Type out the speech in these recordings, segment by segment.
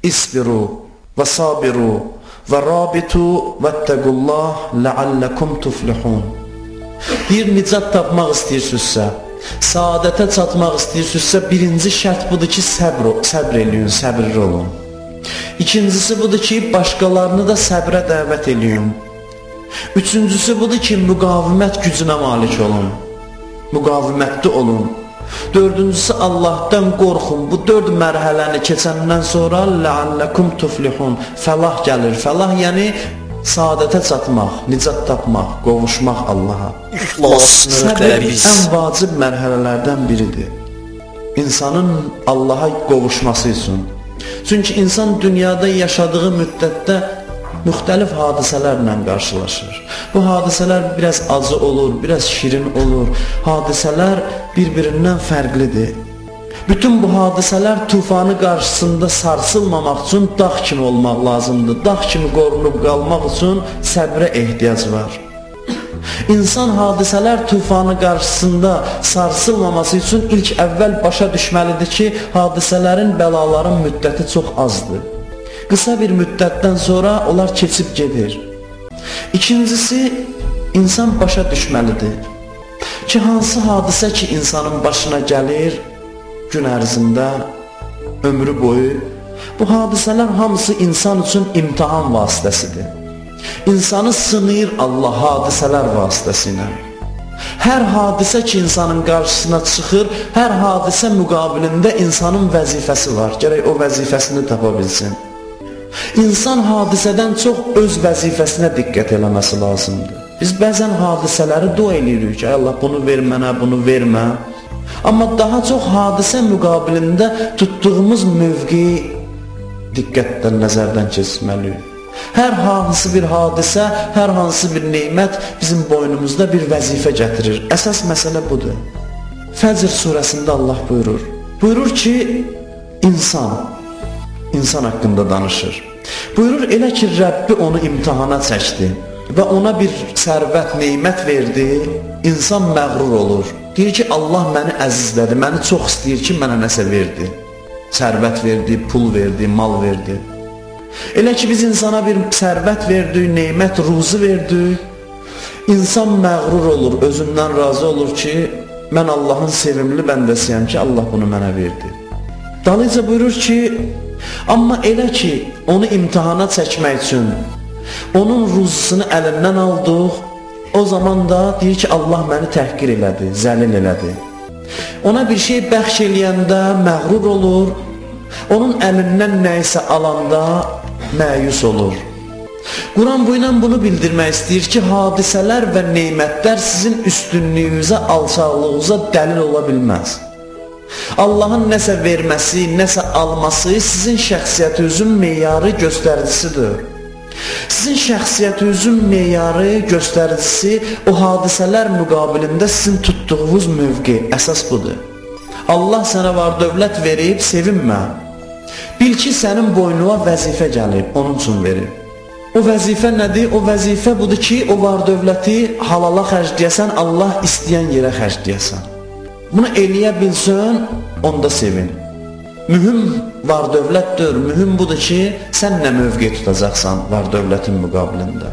İsbiru və sabiru və rabitu vəttəqullah ləalləkum tuflihun. Bir nicat tapmaq istəyirsinizsə, saadətə çatmaq istəyirsinizsə, birinci şərt budur ki, səbr eləyin, səbirli olun. İkincisi budur ki, başqalarını da səbrə dəvət eləyin. Üçüncüsü budur ki, müqavimət gücünə malik olun, müqavimətli olun. Dördüncüsü, Allahdan qorxun. Bu 4 mərhələni keçəndən sonra ləalləkum tuflihun, fəlah gəlir. Fəlah yəni saadətə çatmaq, nicat tapmaq, qovuşmaq Allaha. Səbir ən vacib mərhələlərdən biridir İnsanın Allaha qovuşması üçün. Çünki insan dünyada yaşadığı müddətdə müxtəlif hadisələrlə qarşılaşır. Bu hadisələr biraz acı olur, biraz şirin olur. Hadisələr bir-birindən fərqlidir. Bütün bu hadisələr tufanı qarşısında sarsılmamaq üçün dağ kimi olmaq lazımdır. Dağ kimi qorunub qalmaq üçün səbrə ehtiyac var. İnsan hadisələr tufanı qarşısında sarsılmaması üçün ilk əvvəl başa düşməlidir ki, hadisələrin, bəlaların müddəti çox azdır. Qısa bir müddətdən sonra onlar keçib gedir. İkincisi, insan başa düşməlidir ki, hansı hadisə ki, insanın başına gəlir gün ərzində, ömrü boyu, bu hadisələr hamısı insan üçün imtihan vasitəsidir. İnsanı sınayır Allah hadisələr vasitəsilə. Hər hadisə ki, insanın qarşısına çıxır, hər hadisə müqabilində insanın vəzifəsi var. Gərək o vəzifəsini tapa bilsin. İnsan hadisədən çox öz vəzifəsinə diqqət eləməsi lazımdır. Biz bəzən hadisələri dua eləyirik ki, Allah bunu ver mənə, bunu vermə. Amma daha çox hadisə müqabilində tutduğumuz mövqeyi diqqətdən, nəzərdən keçirməliyik. Hər hansı bir hadisə, hər hansı bir neymət bizim boynumuzda bir vəzifə gətirir. Əsas məsələ budur. Fəcr surəsində Allah buyurur. Buyurur ki, insan haqqında danışır. Buyurur, elə ki, Rəbbi onu imtihana çəkdi və ona bir sərvət, neymət verdi, insan məğrur olur. Deyir ki, Allah məni əzizlədi, məni çox istəyir ki, mənə nəsə verdi. Sərvət verdi, pul verdi, mal verdi. Elə ki, biz insana bir sərvət verdik, neymət, ruzu verdik, insan məğrur olur, özündən razı olur ki, mən Allahın sevimli bəndəsiyəm ki, Allah bunu mənə verdi. Dalıca buyurur ki, amma elə ki, onu imtihana çəkmək üçün onun ruzusunu əlindən aldıq, o zaman da deyir ki, Allah məni təhqir elədi, zəlil elədi. Ona bir şey bəxş eləyəndə məğrur olur, onun əlindən nəyisə alanda məyus olur. Quran bu ilə bunu bildirmək istəyir ki, hadisələr və neymətlər sizin üstünlüyünüzə, alçaqlığınıza dəlil ola bilməz. Allahın nəsə verməsi, nəsə alması sizin şəxsiyyətinizin meyarı göstəricisidir. Sizin şəxsiyyətinizin meyarı göstəricisi o hadisələr müqabilində sizin tutduğunuz mövqe, əsas budur. Allah sənə var dövlət verib, sevinmə. Bil ki, sənin boynuna vəzifə gəlib, onun üçün verib. O vəzifə nədir? O vəzifə budur ki, o var dövləti halala xərcləyəsən, Allah istəyən yerə xərcləyəsən. Bunu eləyə bilsən, onda sevin. Mühüm var dövlətdir, mühüm budur ki, sən nə mövqe tutacaqsan var dövlətin müqabilində.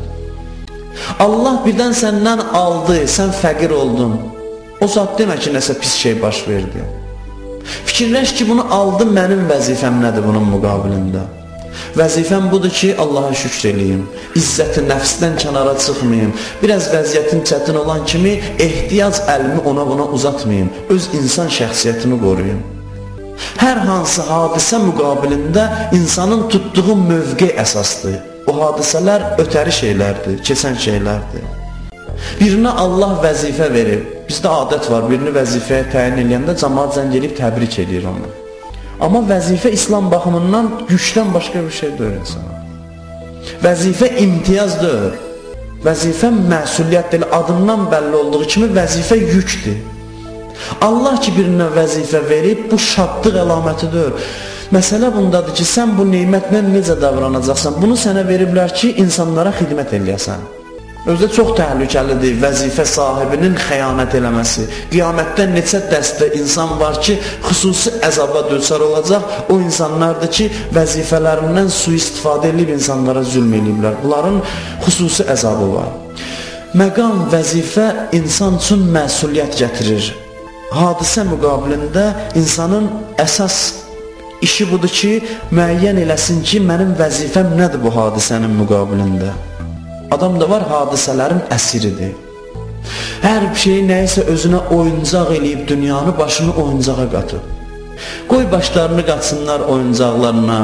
Allah birdən səndən aldı, sən fəqir oldun. O saat demə ki, nəsə pis şey baş verdi. Fikirləş ki, bunu aldı, mənim vəzifəm nədir bunun müqabilində? Vəzifəm budur ki, Allaha şükr eləyim, izzəti nəfsdən kənara çıxmayayım, biraz vəziyyətin çətin olan kimi ehtiyac əlimi ona buna uzatmayayım, öz insan şəxsiyyətimi qoruyum. Hər hansı hadisə müqabilində insanın tutduğu mövqe əsasdır. O hadisələr ötəri şeylərdir, keçən şeylərdir. Birinə Allah vəzifə verib, bizdə adət var, birini vəzifəyə təyin eləyəndə cəmaat zəng eləyib təbrik edir onu. Amma vəzifə İslam baxımından gücdən başqa bir şey deyil insana. Vəzifə imtiyazdır, vəzifə məsuliyyətdir, adından bəlli olduğu kimi vəzifə yükdür. Allah ki birinə vəzifə verib, bu şadlıq əlamətidir. Məsələ bundadır ki, sən bu neymətlə necə davranacaqsan, bunu sənə veriblər ki, insanlara xidmət eləyəsən. Özü çox təhlükəlidir vəzifə sahibinin xəyanət eləməsi. Qiyamətdə neçə dəstə insan var ki, xüsusi əzaba düçar olacaq. O insanlardır ki, vəzifələrindən sui-istifadə edib insanlara zülm ediblər. Bunların xüsusi əzabı var. Məqam, vəzifə insan üçün məsuliyyət gətirir. Hadisə müqabilində insanın əsas işi budur ki, müəyyən eləsin ki, mənim vəzifəm nədir bu hadisənin müqabilində? Adam da var, hadisələrin əsiridir. Hər şeyi nəyisə özünə oyuncaq eləyib dünyanı, başını oyuncağa qatıb. Qoy başlarını qatsınlar oyuncaqlarına.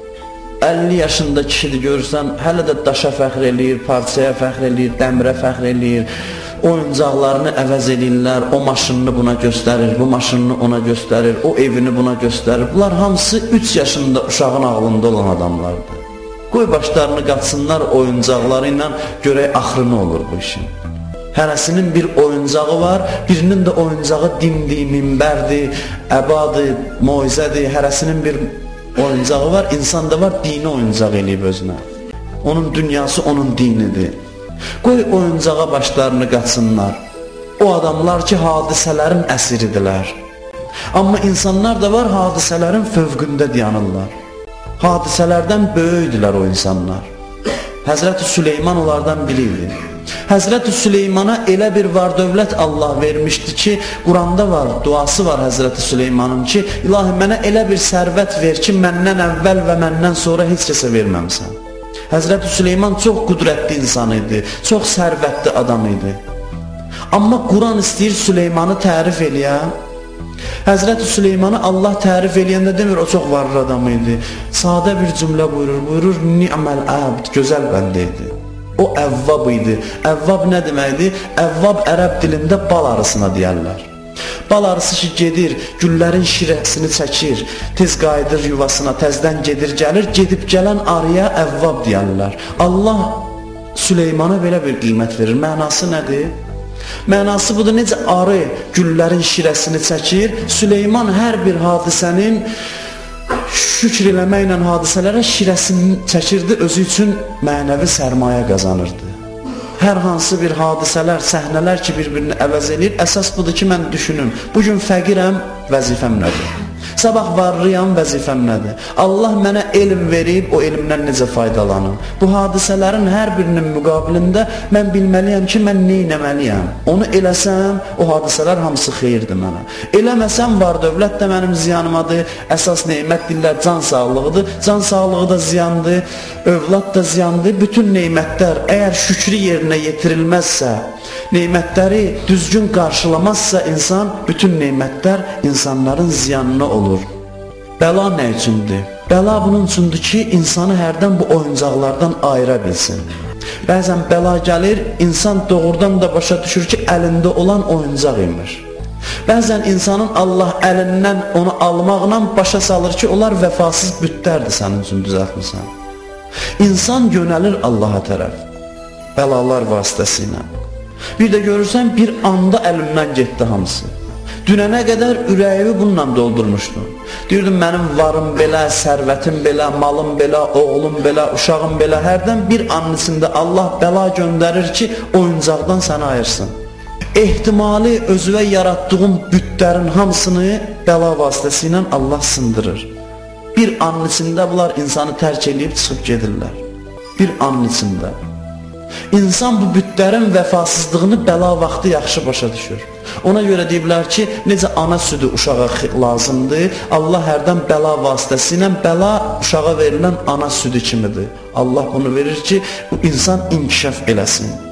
50 yaşında kişidir görürsən, hələ də daşa fəxr eləyir, parçaya fəxr eləyir, dəmirə fəxr eləyir. Oyuncaqlarını əvəz eləyirlər, o maşınını buna göstərir, bu maşınını ona göstərir, o evini buna göstərir. Bunlar hamısı 3 yaşında uşağın ağlında olan adamlardır. Qoy başlarını qatsınlar oyuncaqları ilə, görək axırı nə olur bu işin. Hərəsinin bir oyuncağı var, birinin də oyuncağı dindir, minbərdir, əbadır, moizədir, hərəsinin bir oyuncağı var, insan da var, dini oyuncaq eləyib özünə. Onun dünyası onun dinidir. Qoy oyuncağa başlarını qatsınlar. O adamlar ki, hadisələrin əsiridirlər. Amma insanlar da var, hadisələrin fövqündə dayanırlar. Hadisələrdən böyüdülər o insanlar. Həzrət-i Süleyman onlardan biri idi. Həzrət-i Süleymana elə bir var dövlət Allah vermişdi ki, Quranda var, duası var Həzrət-i Süleymanın ki, İlahi mənə elə bir sərvət ver ki, məndən əvvəl və məndən sonra heç kəsə verməmsən. Həzrət-i Süleyman çox qüdrətli insan idi, çox sərvətli adam idi. Amma Quran istəyir Süleymanı tərif eləyən. Həzrət-i Süleymanı Allah tərif eləyəndə demir, o çox varlı adam idi. Sadə bir cümlə buyurur, ni'məl əbd, gözəl bəndə idi. O əvvab idi. Əvvab nə deməkdir? Əvvab ərəb dilində bal arısına deyərlər. Bal arısı ki gedir, güllərin şirəsini çəkir, tez qayıdır yuvasına, təzdən gedir, gəlir, gedib gələn arıya əvvab deyərlər. Allah Süleymana belə bir qiymət verir. Mənası nədir? Mənası budur, necə arı güllərin şirəsini çəkir, Süleyman hər bir hadisənin şükr eləməklə hadisələrə şirəsini çəkirdi, özü üçün mənəvi sərmayə qazanırdı. Hər hansı bir hadisələr, səhnələr ki bir-birini əvəz edir, əsas budur ki mən düşünüm, bugün fəqirəm, vəzifəm nədir? Sabah varlıyam, vəzifəm nədir? Allah mənə elm verib, o elmdən necə faydalanım? Bu hadisələrin hər birinin müqabilində mən bilməliyəm ki, mən nə etməliyəm? Onu eləsəm, o hadisələr hamısı xeyirdir mənə. Eləməsəm, var dövlət də mənim ziyanımadır, əsas neymət dillər can sağlığıdır, can sağlığı da ziyandır, övlad da ziyandır. Bütün neymətlər əgər şükrü yerinə yetirilməzsə, neymətləri düzgün qarşılamazsa insan, bütün neymətlər insanların ziyanına olur. Bəla nə üçündür? Bəla bunun üçündür ki, insanı hərdən bu oyuncaqlardan ayıra bilsin. Bəzən bəla gəlir, insan doğrudan da başa düşür ki, əlində olan oyuncaq imiş. Bəzən insanın Allah əlindən onu almaqla başa salır ki, onlar vəfasız bütlərdir sənin üçün düzəltmirsən. İnsan yönəlir Allaha tərəf, bəlalar vasitəsilə. Bir də görürsən, bir anda əlimdən getdi hamısı. Dünənə qədər ürəyimi bununla doldurmuşdum. Deyirdim, mənim varım belə, sərvətim belə, malım belə, oğlum belə, uşağım belə. Hərdən bir anın içində Allah bəla göndərir ki, oyuncaqdan səni ayırsın. Ehtimali özüvə yaratdığım bütlərin hamısını bəla vasitəsilə Allah sındırır. Bir anın içində bunlar insanı tərk edib çıxıb gedirlər. Bir anın içində. İnsan bu bütlərin vəfasızlığını bəla vaxtı yaxşı başa düşür. Ona görə deyiblər ki, necə ana südü uşağa lazımdır, Allah hərdən bəla vasitəsilə bəla uşağa verilən ana südü kimidir. Allah bunu verir ki, insan inkişaf eləsin.